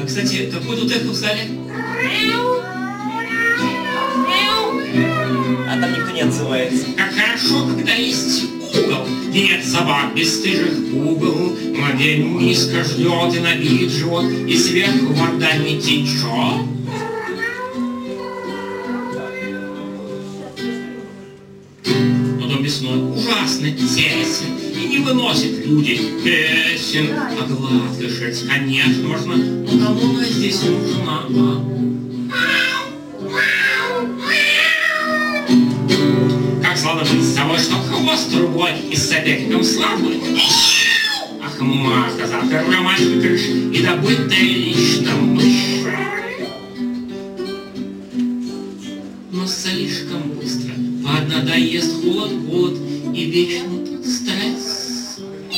Кстати, какой тут эхо в зале? А там никто не отзывается. Как хорошо, когда есть угол, где нет собак бесстыжих угол. Младень низко ждет и набит живот, и сверху вода не течет. Но дом весной ужасно тесен, и не выносит люди песен. А гладко шерсть, конечно, можно, но кому она здесь нужна? Как сладко быть с собой, что хвост трубой и с соперником слабый. Ах, Марта, завтра ромашка крыш и добытая лично мышь. Но слишком быстро поднадоест холод, голод и вечно тут стресс.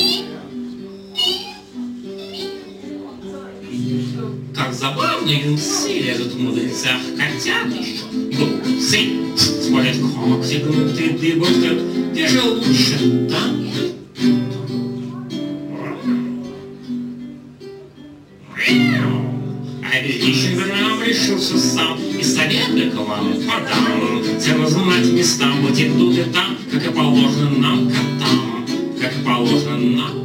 Как забавно юнцы лезут в мудрецах, котят еще глупцы. Смотрят когти гнутые, дыбом встают, где же лучше там? А безличный грамм решился сам, и совет к вам подам. Цену знать местам, вот и тут и там, как и положено нам котам, как и положено нам.